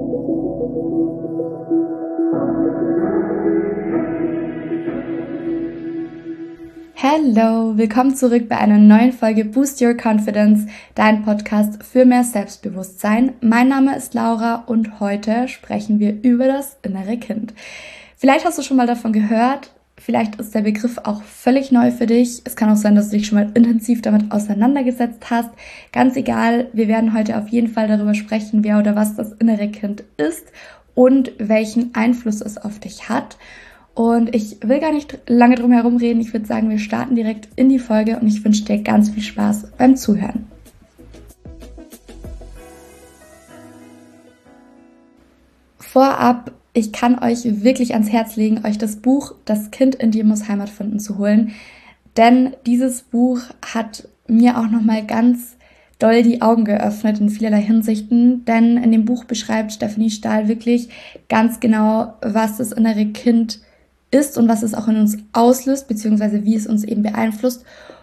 Hallo, willkommen zurück bei einer neuen Folge Boost Your Confidence, dein Podcast für mehr Selbstbewusstsein. Mein Name ist Laura und heute sprechen wir über das innere Kind. Vielleicht hast du schon mal davon gehört, vielleicht ist der Begriff auch völlig neu für dich. Es kann auch sein, dass du dich schon mal intensiv damit auseinandergesetzt hast. Ganz egal, wir werden heute auf jeden Fall darüber sprechen, wer oder was das innere Kind ist und welchen Einfluss es auf dich hat. Und ich will gar nicht lange drum herum reden. Ich würde sagen, wir starten direkt in die Folge und ich wünsche dir ganz viel Spaß beim Zuhören. Vorab, ich kann euch wirklich ans Herz legen, euch das Buch Das Kind in dir muss Heimat finden zu holen. Denn dieses Buch hat mir auch nochmal ganz doll die Augen geöffnet in vielerlei Hinsichten. Denn in dem Buch beschreibt Stefanie Stahl wirklich ganz genau, was das innere Kind ist und was es auch in uns auslöst, beziehungsweise wie es uns eben beeinflusst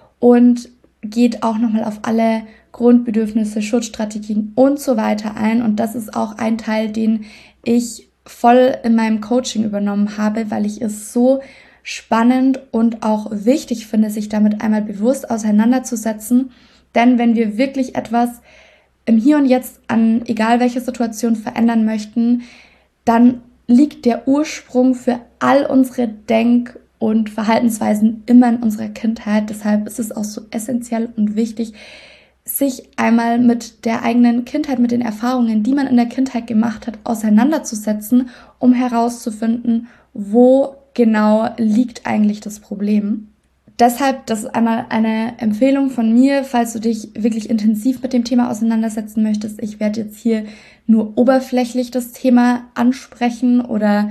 und geht auch nochmal auf alle Grundbedürfnisse, Schutzstrategien und so weiter ein. Und das ist auch ein Teil, den ich voll in meinem Coaching übernommen habe, weil ich es so spannend und auch wichtig finde, sich damit einmal bewusst auseinanderzusetzen. Denn wenn wir wirklich etwas im Hier und Jetzt an egal welcher Situation verändern möchten, dann liegt der Ursprung für all unsere Denk- und Verhaltensweisen immer in unserer Kindheit. Deshalb ist es auch so essentiell und wichtig, sich einmal mit der eigenen Kindheit, mit den Erfahrungen, die man in der Kindheit gemacht hat, auseinanderzusetzen, um herauszufinden, wo genau liegt eigentlich das Problem. Deshalb, das ist einmal eine Empfehlung von mir, falls du dich wirklich intensiv mit dem Thema auseinandersetzen möchtest. Ich werde jetzt hier nur oberflächlich das Thema ansprechen oder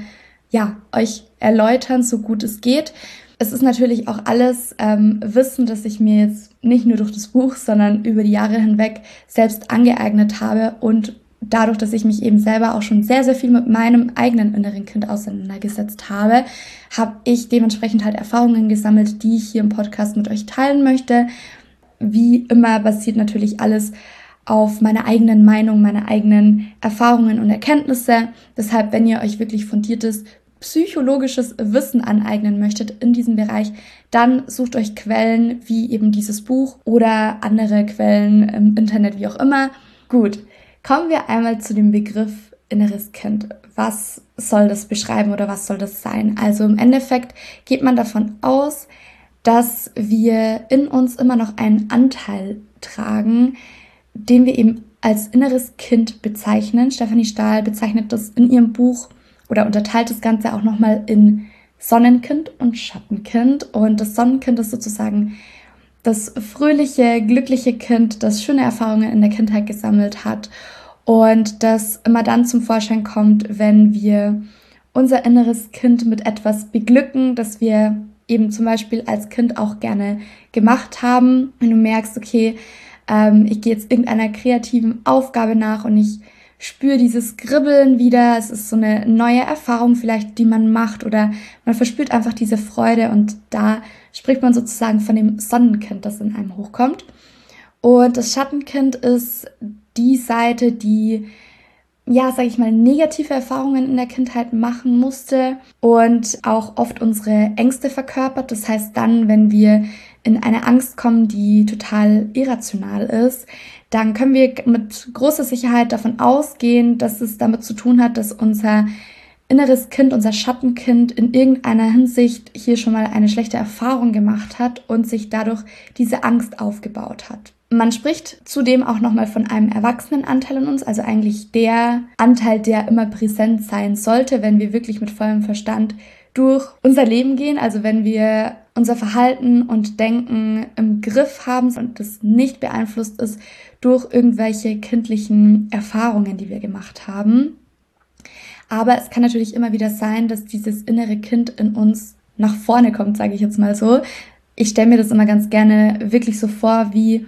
euch erläutern, so gut es geht. Es ist natürlich auch alles Wissen, das ich mir jetzt nicht nur durch das Buch, sondern über die Jahre hinweg selbst angeeignet habe und dadurch, dass ich mich eben selber auch schon sehr, sehr viel mit meinem eigenen inneren Kind auseinandergesetzt habe, habe ich dementsprechend halt Erfahrungen gesammelt, die ich hier im Podcast mit euch teilen möchte. Wie immer basiert natürlich alles auf meiner eigenen Meinung, meine eigenen Erfahrungen und Erkenntnisse. Deshalb, wenn ihr euch wirklich fundiertes psychologisches Wissen aneignen möchtet in diesem Bereich, dann sucht euch Quellen wie eben dieses Buch oder andere Quellen im Internet, wie auch immer. Gut. Kommen wir einmal zu dem Begriff inneres Kind. Was soll das beschreiben oder was soll das sein? Also im Endeffekt geht man davon aus, dass wir in uns immer noch einen Anteil tragen, den wir eben als inneres Kind bezeichnen. Stefanie Stahl bezeichnet das in ihrem Buch oder unterteilt das Ganze auch nochmal in Sonnenkind und Schattenkind. Und das Sonnenkind ist sozusagen das fröhliche, glückliche Kind, das schöne Erfahrungen in der Kindheit gesammelt hat und das immer dann zum Vorschein kommt, wenn wir unser inneres Kind mit etwas beglücken, das wir eben zum Beispiel als Kind auch gerne gemacht haben. Wenn du merkst, okay, ich gehe jetzt irgendeiner kreativen Aufgabe nach und ich spüre dieses Kribbeln wieder. Es ist so eine neue Erfahrung vielleicht, die man macht oder man verspürt einfach diese Freude und da spricht man sozusagen von dem Sonnenkind, das in einem hochkommt. Und das Schattenkind ist die Seite, die, sage ich mal, negative Erfahrungen in der Kindheit machen musste und auch oft unsere Ängste verkörpert. Das heißt dann, wenn wir in eine Angst kommen, die total irrational ist, dann können wir mit großer Sicherheit davon ausgehen, dass es damit zu tun hat, dass unser inneres Kind, unser Schattenkind in irgendeiner Hinsicht hier schon mal eine schlechte Erfahrung gemacht hat und sich dadurch diese Angst aufgebaut hat. Man spricht zudem auch nochmal von einem Erwachsenenanteil in uns, also eigentlich der Anteil, der immer präsent sein sollte, wenn wir wirklich mit vollem Verstand durch unser Leben gehen, also wenn wir unser Verhalten und Denken im Griff haben und das nicht beeinflusst ist durch irgendwelche kindlichen Erfahrungen, die wir gemacht haben. Aber es kann natürlich immer wieder sein, dass dieses innere Kind in uns nach vorne kommt, sage ich jetzt mal so. Ich stelle mir das immer ganz gerne wirklich so vor, wie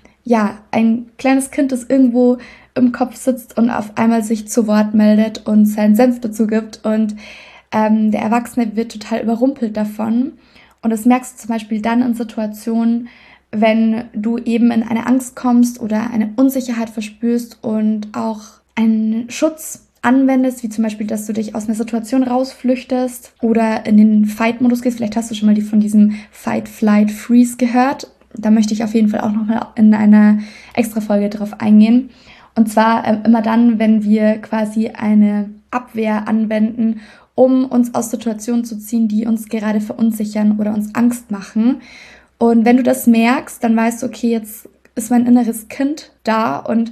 ein kleines Kind, das irgendwo im Kopf sitzt und auf einmal sich zu Wort meldet und seinen Senf dazu gibt und der Erwachsene wird total überrumpelt davon. Und das merkst du zum Beispiel dann in Situationen, wenn du eben in eine Angst kommst oder eine Unsicherheit verspürst und auch einen Schutz anwendest, wie zum Beispiel, dass du dich aus einer Situation rausflüchtest oder in den Fight-Modus gehst. Vielleicht hast du schon mal von diesem Fight, Flight, Freeze gehört. Da möchte ich auf jeden Fall auch nochmal in einer extra Folge drauf eingehen. Und zwar immer dann, wenn wir quasi eine Abwehr anwenden, um uns aus Situationen zu ziehen, die uns gerade verunsichern oder uns Angst machen. Und wenn du das merkst, dann weißt du, okay, jetzt ist mein inneres Kind da und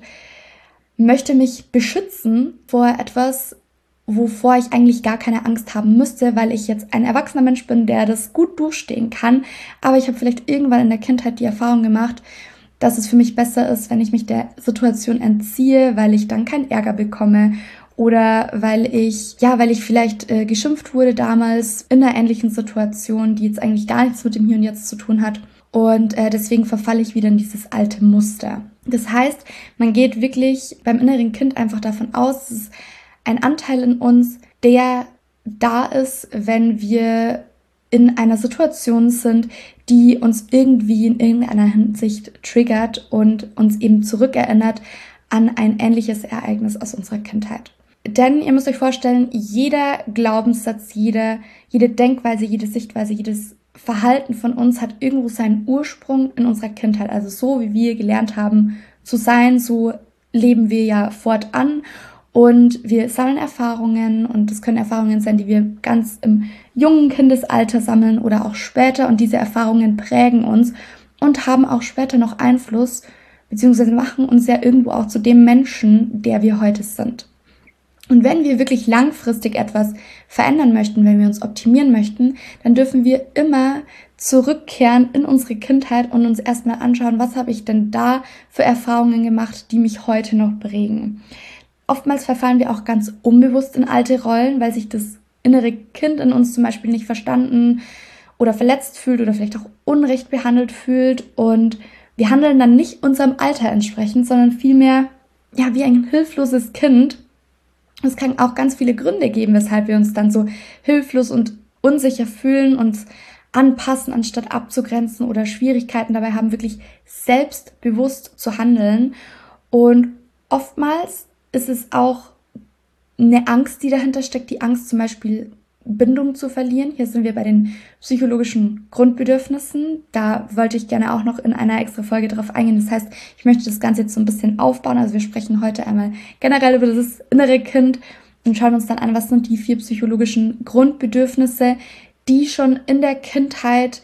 möchte mich beschützen vor etwas, wovor ich eigentlich gar keine Angst haben müsste, weil ich jetzt ein erwachsener Mensch bin, der das gut durchstehen kann. Aber ich habe vielleicht irgendwann in der Kindheit die Erfahrung gemacht, dass es für mich besser ist, wenn ich mich der Situation entziehe, weil ich dann keinen Ärger bekomme oder weil ich vielleicht geschimpft wurde damals in einer ähnlichen Situation, die jetzt eigentlich gar nichts mit dem Hier und Jetzt zu tun hat. Und deswegen verfalle ich wieder in dieses alte Muster. Das heißt, man geht wirklich beim inneren Kind einfach davon aus, es ist ein Anteil in uns, der da ist, wenn wir in einer Situation sind, die uns irgendwie in irgendeiner Hinsicht triggert und uns eben zurückerinnert an ein ähnliches Ereignis aus unserer Kindheit. Denn ihr müsst euch vorstellen, jeder Glaubenssatz, jede Denkweise, jede Sichtweise, jedes Verhalten von uns hat irgendwo seinen Ursprung in unserer Kindheit. Also so, wie wir gelernt haben zu sein, so leben wir ja fortan. Und wir sammeln Erfahrungen und das können Erfahrungen sein, die wir ganz im jungen Kindesalter sammeln oder auch später. Und diese Erfahrungen prägen uns und haben auch später noch Einfluss, beziehungsweise machen uns ja irgendwo auch zu dem Menschen, der wir heute sind. Und wenn wir wirklich langfristig etwas verändern möchten, wenn wir uns optimieren möchten, dann dürfen wir immer zurückkehren in unsere Kindheit und uns erstmal anschauen, was habe ich denn da für Erfahrungen gemacht, die mich heute noch prägen. Oftmals verfallen wir auch ganz unbewusst in alte Rollen, weil sich das innere Kind in uns zum Beispiel nicht verstanden oder verletzt fühlt oder vielleicht auch unrecht behandelt fühlt. Und wir handeln dann nicht unserem Alter entsprechend, sondern vielmehr wie ein hilfloses Kind. Es kann auch ganz viele Gründe geben, weshalb wir uns dann so hilflos und unsicher fühlen, uns anpassen, anstatt abzugrenzen oder Schwierigkeiten dabei haben, wirklich selbstbewusst zu handeln. Und oftmals ist es auch eine Angst, die dahinter steckt, die Angst zum Beispiel Bindung zu verlieren. Hier sind wir bei den psychologischen Grundbedürfnissen. Da wollte ich gerne auch noch in einer extra Folge drauf eingehen. Das heißt, ich möchte das Ganze jetzt so ein bisschen aufbauen. Also wir sprechen heute einmal generell über das innere Kind und schauen uns dann an, was sind die 4 psychologischen Grundbedürfnisse, die schon in der Kindheit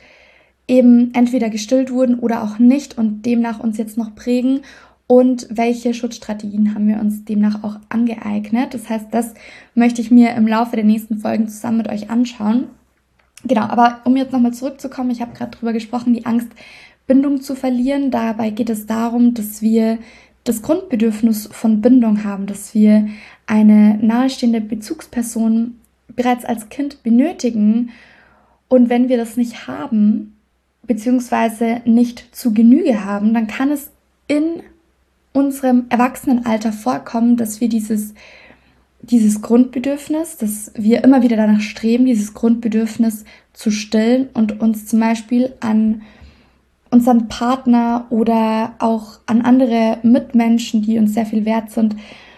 eben entweder gestillt wurden oder auch nicht und demnach uns jetzt noch prägen. Und welche Schutzstrategien haben wir uns demnach auch angeeignet. Das heißt, das möchte ich mir im Laufe der nächsten Folgen zusammen mit euch anschauen. Genau, aber um jetzt nochmal zurückzukommen, ich habe gerade drüber gesprochen, die Angst, Bindung zu verlieren. Dabei geht es darum, dass wir das Grundbedürfnis von Bindung haben, dass wir eine nahestehende Bezugsperson bereits als Kind benötigen. Und wenn wir das nicht haben, beziehungsweise nicht zu Genüge haben, dann kann es in unserem Erwachsenenalter vorkommen, dass wir dieses Grundbedürfnis, dass wir immer wieder danach streben, dieses Grundbedürfnis zu stillen und uns zum Beispiel an unseren Partner oder auch an andere Mitmenschen, die uns sehr viel wert sind,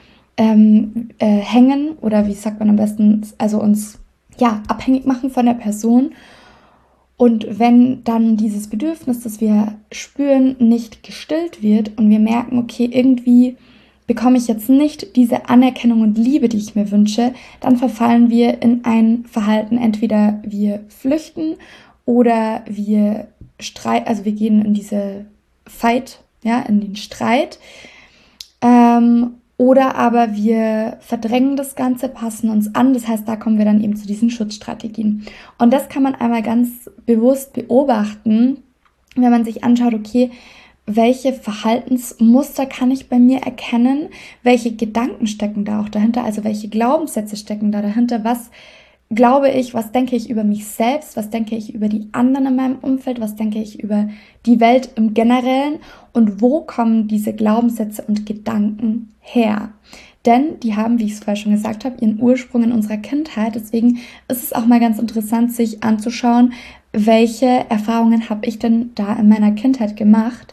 hängen oder wie sagt man am besten, also uns abhängig machen von der Person. Und wenn dann dieses Bedürfnis, das wir spüren, nicht gestillt wird und wir merken, okay, irgendwie bekomme ich jetzt nicht diese Anerkennung und Liebe, die ich mir wünsche, dann verfallen wir in ein Verhalten, entweder wir flüchten oder wir gehen in diese Fight, in den Streit, oder aber wir verdrängen das Ganze, passen uns an. Das heißt, da kommen wir dann eben zu diesen Schutzstrategien. Und das kann man einmal ganz bewusst beobachten, wenn man sich anschaut, okay, welche Verhaltensmuster kann ich bei mir erkennen? Welche Gedanken stecken da auch dahinter? Also welche Glaubenssätze stecken da dahinter? Was glaube ich, was denke ich über mich selbst? Was denke ich über die anderen in meinem Umfeld? Was denke ich über die Welt im Generellen? Und wo kommen diese Glaubenssätze und Gedanken her? Denn die haben, wie ich es vorher schon gesagt habe, ihren Ursprung in unserer Kindheit. Deswegen ist es auch mal ganz interessant, sich anzuschauen, welche Erfahrungen habe ich denn da in meiner Kindheit gemacht,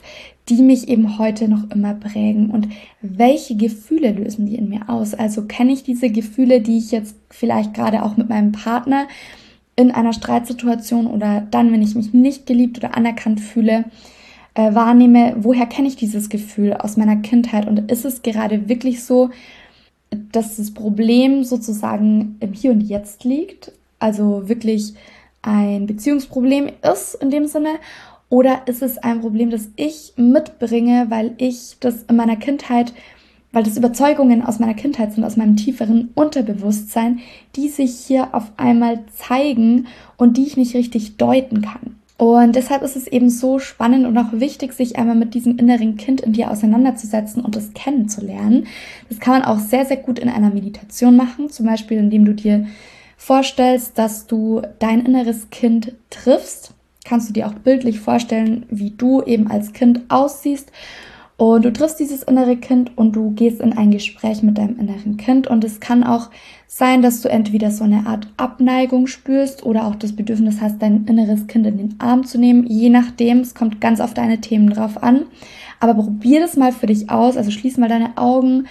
die mich eben heute noch immer prägen und welche Gefühle lösen die in mir aus? Also kenne ich diese Gefühle, die ich jetzt vielleicht gerade auch mit meinem Partner in einer Streitsituation oder dann, wenn ich mich nicht geliebt oder anerkannt fühle, wahrnehme, woher kenne ich dieses Gefühl aus meiner Kindheit und ist es gerade wirklich so, dass das Problem sozusagen im Hier und Jetzt liegt, also wirklich ein Beziehungsproblem ist in dem Sinne, oder ist es ein Problem, das ich mitbringe, weil ich das in meiner Kindheit, weil das Überzeugungen aus meiner Kindheit sind, aus meinem tieferen Unterbewusstsein, die sich hier auf einmal zeigen und die ich nicht richtig deuten kann. Und deshalb ist es eben so spannend und auch wichtig, sich einmal mit diesem inneren Kind in dir auseinanderzusetzen und es kennenzulernen. Das kann man auch sehr, sehr gut in einer Meditation machen, zum Beispiel indem du dir vorstellst, dass du dein inneres Kind triffst. Kannst du dir auch bildlich vorstellen, wie du eben als Kind aussiehst. Und du triffst dieses innere Kind und du gehst in ein Gespräch mit deinem inneren Kind. Und es kann auch sein, dass du entweder so eine Art Abneigung spürst oder auch das Bedürfnis hast, dein inneres Kind in den Arm zu nehmen. Je nachdem, es kommt ganz auf deine Themen drauf an. Aber probier das mal für dich aus. Also schließ mal deine Augen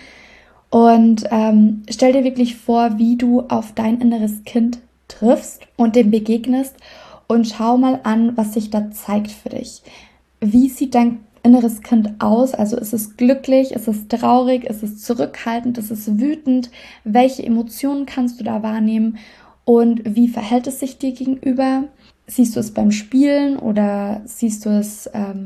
und stell dir wirklich vor, wie du auf dein inneres Kind triffst und dem begegnest. Und schau mal an, was sich da zeigt für dich. Wie sieht dein inneres Kind aus? Also ist es glücklich, ist es traurig, ist es zurückhaltend, ist es wütend? Welche Emotionen kannst du da wahrnehmen? Und wie verhält es sich dir gegenüber? Siehst du es beim Spielen oder siehst du es,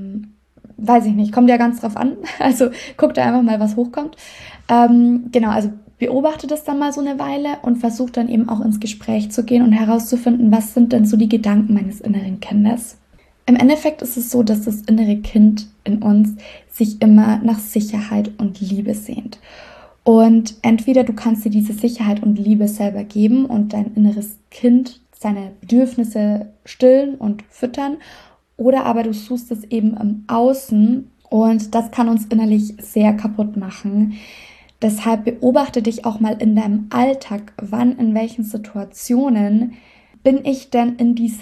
weiß ich nicht, kommt ja ganz drauf an. Also guck da einfach mal, was hochkommt. Genau, also beobachte das dann mal so eine Weile und versuch dann eben auch ins Gespräch zu gehen und herauszufinden, was sind denn so die Gedanken meines inneren Kindes. Im Endeffekt ist es so, dass das innere Kind in uns sich immer nach Sicherheit und Liebe sehnt. Und entweder du kannst dir diese Sicherheit und Liebe selber geben und dein inneres Kind seine Bedürfnisse stillen und füttern, oder aber du suchst es eben im Außen und das kann uns innerlich sehr kaputt machen. Deshalb beobachte dich auch mal in deinem Alltag, wann, in welchen Situationen bin ich denn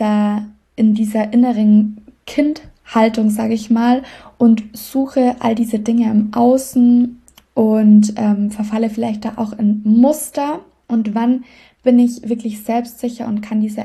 in dieser inneren Kindhaltung, sage ich mal, und suche all diese Dinge im Außen und verfalle vielleicht da auch in Muster. Und wann bin ich wirklich selbstsicher und kann diesen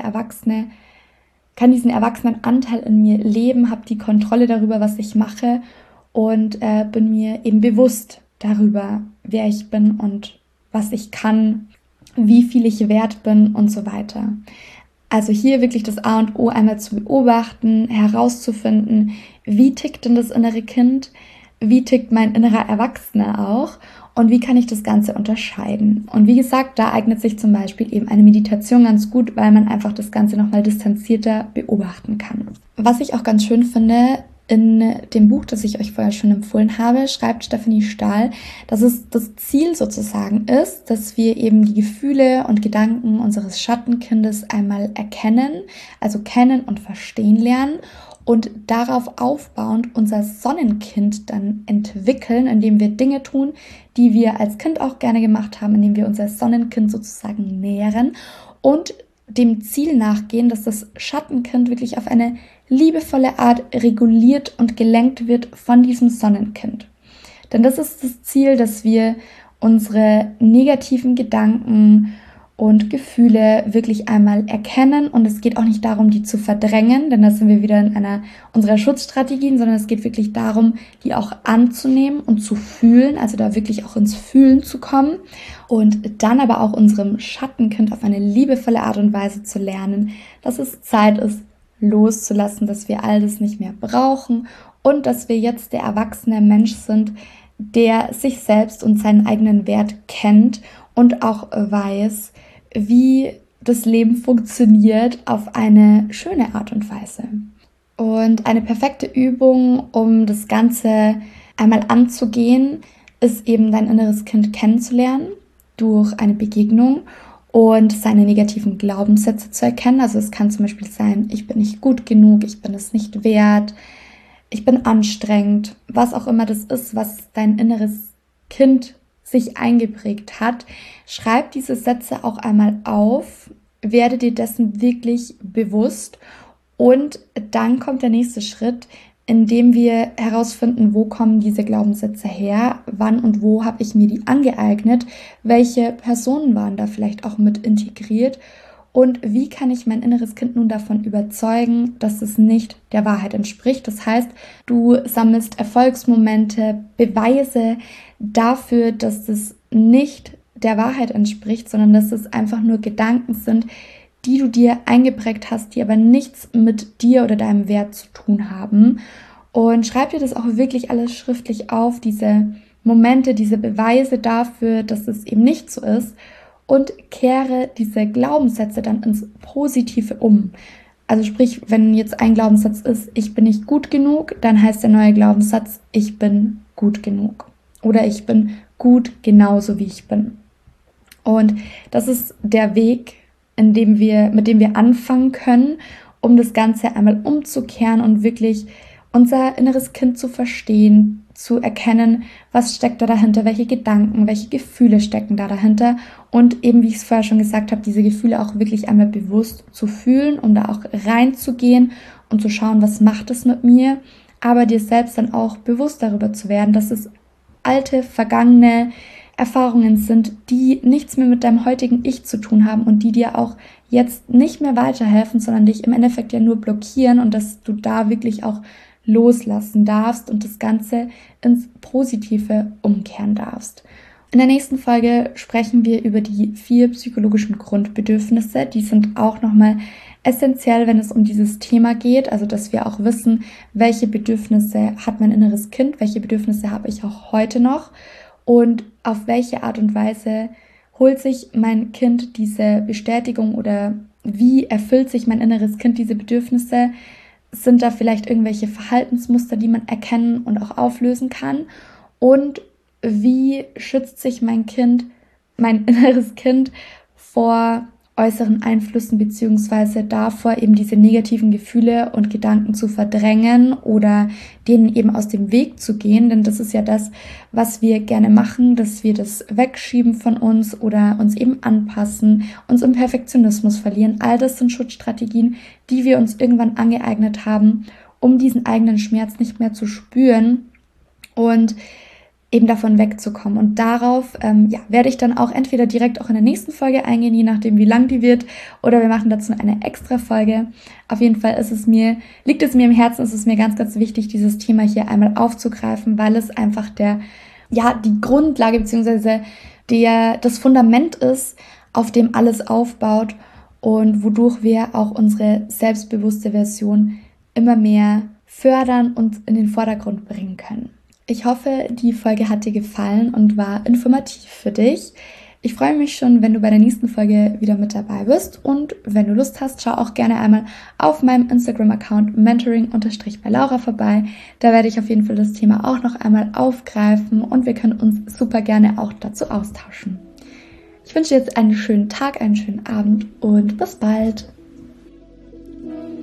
erwachsenen Anteil in mir leben, habe die Kontrolle darüber, was ich mache und bin mir eben bewusst darüber, wer ich bin und was ich kann, wie viel ich wert bin und so weiter. Also hier wirklich das A und O einmal zu beobachten, herauszufinden, wie tickt denn das innere Kind, wie tickt mein innerer Erwachsener auch und wie kann ich das Ganze unterscheiden. Und wie gesagt, da eignet sich zum Beispiel eben eine Meditation ganz gut, weil man einfach das Ganze nochmal distanzierter beobachten kann. Was ich auch ganz schön finde, in dem Buch, das ich euch vorher schon empfohlen habe, schreibt Stephanie Stahl, dass es das Ziel sozusagen ist, dass wir eben die Gefühle und Gedanken unseres Schattenkindes einmal erkennen, also kennen und verstehen lernen und darauf aufbauend unser Sonnenkind dann entwickeln, indem wir Dinge tun, die wir als Kind auch gerne gemacht haben, indem wir unser Sonnenkind sozusagen nähren und dem Ziel nachgehen, dass das Schattenkind wirklich auf eine liebevolle Art reguliert und gelenkt wird von diesem Sonnenkind. Denn das ist das Ziel, dass wir unsere negativen Gedanken und Gefühle wirklich einmal erkennen. Und es geht auch nicht darum, die zu verdrängen, denn da sind wir wieder in einer unserer Schutzstrategien, sondern es geht wirklich darum, die auch anzunehmen und zu fühlen, also da wirklich auch ins Fühlen zu kommen und dann aber auch unserem Schattenkind auf eine liebevolle Art und Weise zu lernen, dass es Zeit ist, loszulassen, dass wir all das nicht mehr brauchen und dass wir jetzt der erwachsene Mensch sind, der sich selbst und seinen eigenen Wert kennt und auch weiß, wie das Leben funktioniert auf eine schöne Art und Weise. Und eine perfekte Übung, um das Ganze einmal anzugehen, ist eben dein inneres Kind kennenzulernen durch eine Begegnung und seine negativen Glaubenssätze zu erkennen. Also es kann zum Beispiel sein, ich bin nicht gut genug, ich bin es nicht wert, ich bin anstrengend, was auch immer das ist, was dein inneres Kind sich eingeprägt hat. Schreib diese Sätze auch einmal auf, werde dir dessen wirklich bewusst und dann kommt der nächste Schritt. indem wir herausfinden, wo kommen diese Glaubenssätze her, wann und wo habe ich mir die angeeignet, welche Personen waren da vielleicht auch mit integriert und wie kann ich mein inneres Kind nun davon überzeugen, dass es nicht der Wahrheit entspricht. Das heißt, du sammelst Erfolgsmomente, Beweise dafür, dass es nicht der Wahrheit entspricht, sondern dass es einfach nur Gedanken sind, die du dir eingeprägt hast, die aber nichts mit dir oder deinem Wert zu tun haben. Und schreib dir das auch wirklich alles schriftlich auf, diese Momente, diese Beweise dafür, dass es eben nicht so ist und kehre diese Glaubenssätze dann ins Positive um. Also sprich, wenn jetzt ein Glaubenssatz ist, ich bin nicht gut genug, dann heißt der neue Glaubenssatz, ich bin gut genug. Oder ich bin gut genauso, wie ich bin. Und das ist der Weg, mit dem wir anfangen können, um das Ganze einmal umzukehren und wirklich unser inneres Kind zu verstehen, zu erkennen, was steckt da dahinter, welche Gedanken, welche Gefühle stecken da dahinter und eben, wie ich es vorher schon gesagt habe, diese Gefühle auch wirklich einmal bewusst zu fühlen, um da auch reinzugehen und zu schauen, was macht es mit mir, aber dir selbst dann auch bewusst darüber zu werden, dass es alte, vergangene Erfahrungen sind, die nichts mehr mit deinem heutigen Ich zu tun haben und die dir auch jetzt nicht mehr weiterhelfen, sondern dich im Endeffekt ja nur blockieren und dass du da wirklich auch loslassen darfst und das Ganze ins Positive umkehren darfst. In der nächsten Folge sprechen wir über die 4 psychologischen Grundbedürfnisse. Die sind auch nochmal essentiell, wenn es um dieses Thema geht, also dass wir auch wissen, welche Bedürfnisse hat mein inneres Kind, welche Bedürfnisse habe ich auch heute noch und auf welche Art und Weise holt sich mein Kind diese Bestätigung oder wie erfüllt sich mein inneres Kind diese Bedürfnisse? Sind da vielleicht irgendwelche Verhaltensmuster, die man erkennen und auch auflösen kann? Und wie schützt sich mein inneres Kind vor äußeren Einflüssen beziehungsweise davor, eben diese negativen Gefühle und Gedanken zu verdrängen oder denen eben aus dem Weg zu gehen, denn das ist ja das, was wir gerne machen, dass wir das wegschieben von uns oder uns eben anpassen, uns im Perfektionismus verlieren. All das sind Schutzstrategien, die wir uns irgendwann angeeignet haben, um diesen eigenen Schmerz nicht mehr zu spüren und eben davon wegzukommen. Und darauf werde ich dann auch entweder direkt auch in der nächsten Folge eingehen, je nachdem wie lang die wird, oder wir machen dazu eine extra Folge. Auf jeden Fall liegt es mir im Herzen, ist es mir ganz, ganz wichtig, dieses Thema hier einmal aufzugreifen, weil es einfach die Grundlage bzw. das Fundament ist, auf dem alles aufbaut und wodurch wir auch unsere selbstbewusste Version immer mehr fördern und in den Vordergrund bringen können. Ich hoffe, die Folge hat dir gefallen und war informativ für dich. Ich freue mich schon, wenn du bei der nächsten Folge wieder mit dabei bist und wenn du Lust hast, schau auch gerne einmal auf meinem Instagram-Account mentoring_by_Laura vorbei. Da werde ich auf jeden Fall das Thema auch noch einmal aufgreifen und wir können uns super gerne auch dazu austauschen. Ich wünsche dir jetzt einen schönen Tag, einen schönen Abend und bis bald.